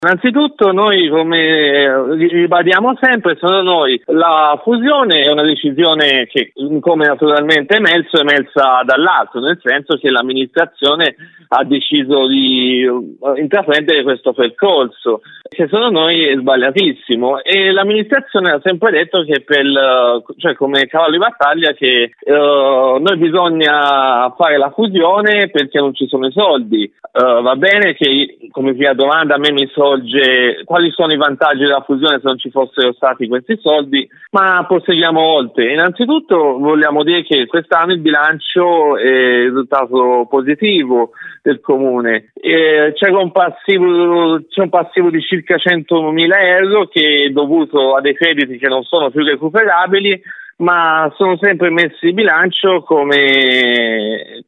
Innanzitutto noi, come ribadiamo sempre, secondo noi la fusione è una decisione che, come naturalmente è emersa dall'alto, nel senso che l'amministrazione ha deciso di intraprendere questo percorso, che secondo noi è sbagliatissimo, e l'amministrazione ha sempre detto che cioè come cavallo di battaglia, che noi bisogna fare la fusione perché non ci sono i soldi. Va bene che, come prima domanda, a me mi sorge quali sono i vantaggi della fusione se non ci fossero stati questi soldi, ma proseguiamo oltre. Innanzitutto vogliamo dire che quest'anno il bilancio è risultato positivo del comune. C'è un passivo di circa 100.000 euro che è dovuto a dei crediti che non sono più recuperabili, ma sono sempre messi in bilancio come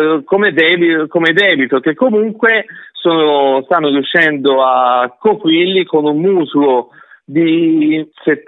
debito, che comunque stanno riuscendo a coprirli con un mutuo di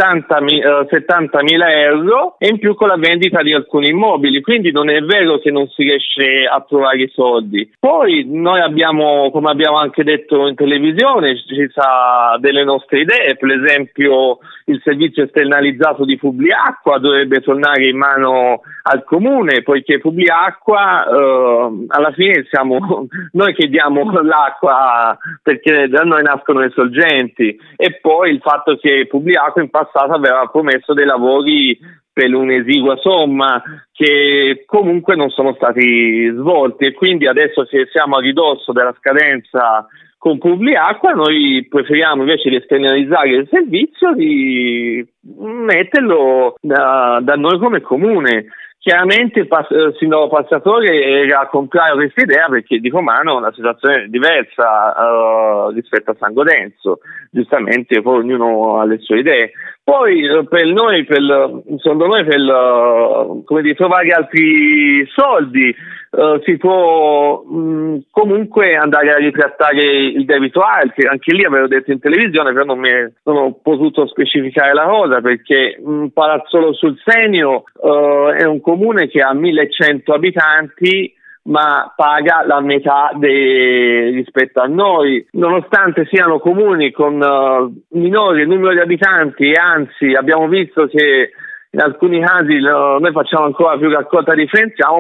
70.000 euro e in più con la vendita di alcuni immobili, quindi non è vero che non si riesce a trovare i soldi. Poi noi abbiamo, come abbiamo anche detto in televisione, ci sa delle nostre idee. Per esempio il servizio esternalizzato di Publiacqua dovrebbe tornare in mano al comune, poiché Publiacqua alla fine siamo noi che diamo l'acqua, perché da noi nascono le sorgenti, e poi il fatto che Publiacqua in passato aveva promesso dei lavori per un'esigua somma che comunque non sono stati svolti, e quindi adesso che siamo a ridosso della scadenza con Publiacqua, noi preferiamo, invece di esternalizzare il servizio, di metterlo da noi come comune. Chiaramente il sindaco Passatore era contrario a questa idea perché di Comano la situazione è diversa rispetto a San Godenzo. Giustamente poi ognuno ha le sue idee. Poi secondo noi per trovare altri soldi si può comunque andare a ritrattare il debito alto. Anche lì avevo detto in televisione, però non ho potuto specificare la cosa, perché Palazzolo sul Senio è un comune che ha 1.100 abitanti, ma paga la metà rispetto a noi, nonostante siano comuni con minore numero di abitanti, e anzi abbiamo visto che in alcuni casi noi facciamo ancora più raccolta differenziata,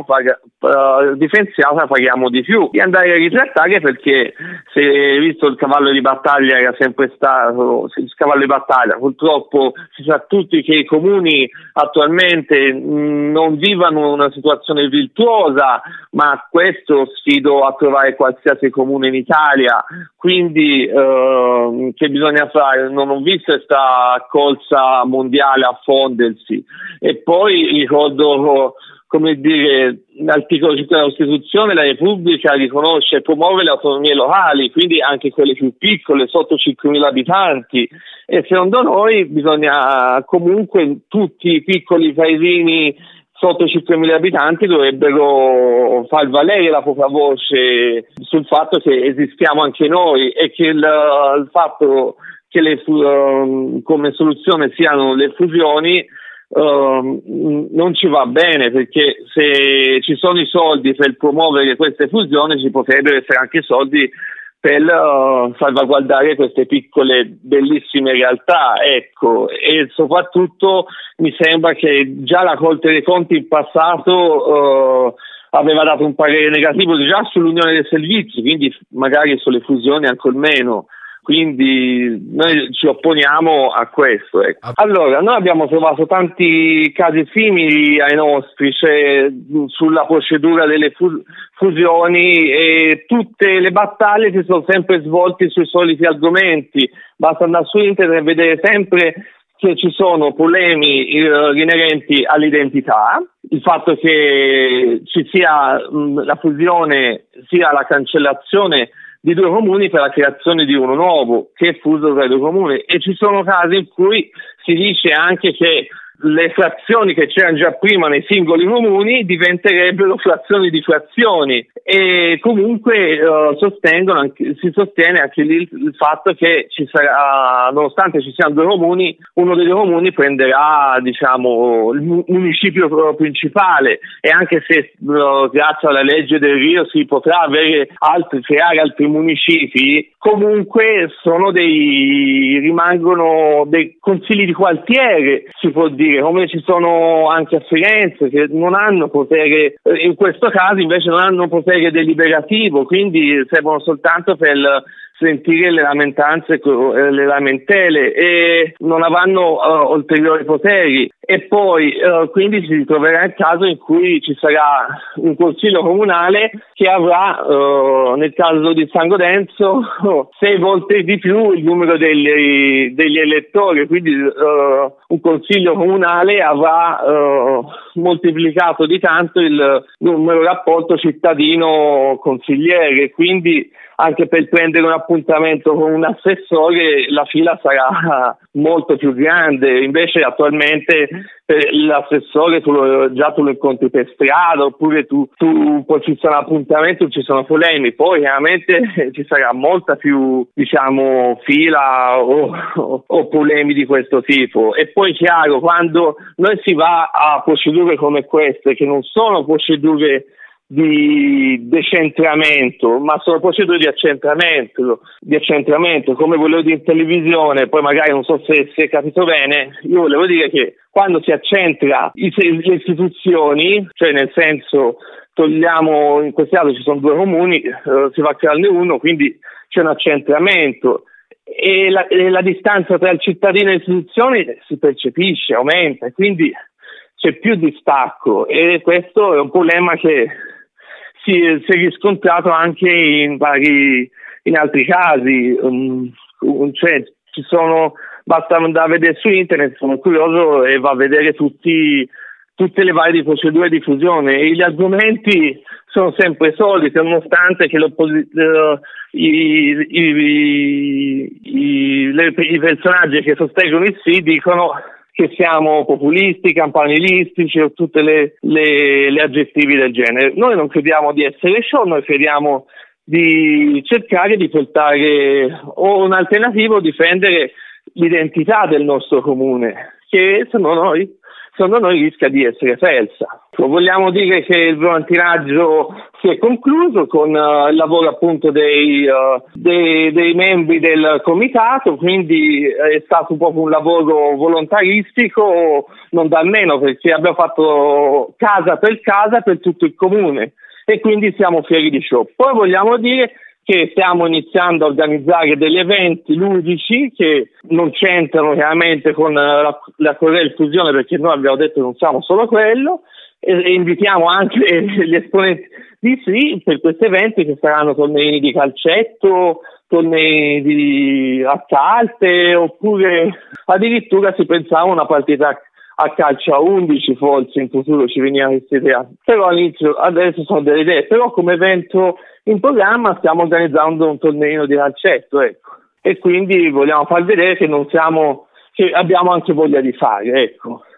paghiamo di più, di andare a ritrattare, perché visto il cavallo di battaglia era sempre stato il cavallo di battaglia, purtroppo si sa tutti che i comuni attualmente non vivono una situazione virtuosa, ma questo sfido a trovare qualsiasi comune in Italia. Quindi che bisogna fare? Non ho visto questa corsa mondiale a fondersi. E poi ricordo, l'articolo 5 della Costituzione, la Repubblica riconosce e promuove le autonomie locali, quindi anche quelle più piccole, sotto 5.000 abitanti, e secondo noi bisogna comunque, tutti i piccoli paesini sotto 5.000 abitanti dovrebbero far valere la propria voce sul fatto che esistiamo anche noi, e che il fatto che come soluzione siano le fusioni non ci va bene, perché se ci sono i soldi per promuovere queste fusioni, ci potrebbero essere anche soldi per salvaguardare queste piccole bellissime realtà, ecco. E soprattutto mi sembra che già la Corte dei Conti in passato aveva dato un parere negativo già sull'unione dei servizi, quindi magari sulle fusioni ancor meno. Quindi noi ci opponiamo a questo, ecco. Allora, noi abbiamo trovato tanti casi simili ai nostri, cioè sulla procedura delle fusioni, e tutte le battaglie si sono sempre svolte sui soliti argomenti. Basta andare su internet e vedere sempre che ci sono problemi inerenti all'identità, il fatto che ci sia la fusione, sia la cancellazione di due comuni per la creazione di uno nuovo che è fuso tra i due comuni, e ci sono casi in cui si dice anche che le frazioni che c'erano già prima nei singoli comuni diventerebbero frazioni di frazioni, e comunque si sostiene anche lì il fatto che ci sarà, nonostante ci siano due comuni, uno dei due comuni prenderà, diciamo, il municipio principale, e anche se grazie alla legge del Rio si potrà creare altri municipi, comunque rimangono dei consigli di quartiere, si può dire, come ci sono anche a Firenze, che non hanno potere, in questo caso invece non hanno potere deliberativo, quindi servono soltanto per sentire le lamentanze, le lamentele, e non avranno ulteriori poteri. E poi quindi si troverà il caso in cui ci sarà un consiglio comunale che avrà, nel caso di San Godenzo, 6 volte di più il numero degli elettori, quindi un consiglio comunale avrà moltiplicato di tanto il numero rapporto cittadino-consigliere, quindi anche per prendere un appuntamento con un assessore la fila sarà molto più grande. Invece attualmente l'assessore tu lo incontri per strada, oppure tu puoi fissare un appuntamento, ci sono problemi, poi chiaramente ci sarà molta più, diciamo, fila o problemi di questo tipo. E poi chiaro, quando noi si va a procedure come queste, che non sono procedure di decentramento, ma sono procedure di accentramento, come volevo dire in televisione, poi magari non so se si è capito bene. Io volevo dire che quando si accentra le istituzioni, cioè nel senso togliamo, in questo caso ci sono 2 comuni, si va a crearne uno, quindi c'è un accentramento, e la distanza tra il cittadino e le istituzioni si percepisce, aumenta, e quindi c'è più distacco, e questo è un problema che si è riscontrato anche in altri casi, cioè basta andare a vedere su internet, sono curioso, e va a vedere tutte le varie procedure di fusione, e gli argomenti sono sempre soliti, nonostante che i personaggi che sostengono il sì dicono che siamo populisti, campanilistici o tutte le aggettivi del genere. Noi non crediamo di essere ciò, noi crediamo di cercare di portare, o un alternativo, difendere l'identità del nostro comune, che secondo noi rischia di essere persa. Vogliamo dire che il volantinaggio si è concluso con il lavoro appunto dei membri del comitato, quindi è stato proprio un lavoro volontaristico, non da meno, perché abbiamo fatto casa per tutto il comune, e quindi siamo fieri di ciò. Poi vogliamo dire che stiamo iniziando a organizzare degli eventi ludici che non c'entrano chiaramente con la Corel Fusione, perché noi abbiamo detto che non siamo solo quello, e invitiamo anche gli esponenti di sì per questi eventi, che saranno tornei di calcetto, tornei a carte, oppure addirittura si pensava una partita a calcio a 11, forse in futuro ci veniva questa idea, però all'inizio adesso sono delle idee, però come evento in programma stiamo organizzando un torneo di calcetto, ecco, e quindi vogliamo far vedere che che abbiamo anche voglia di fare, ecco.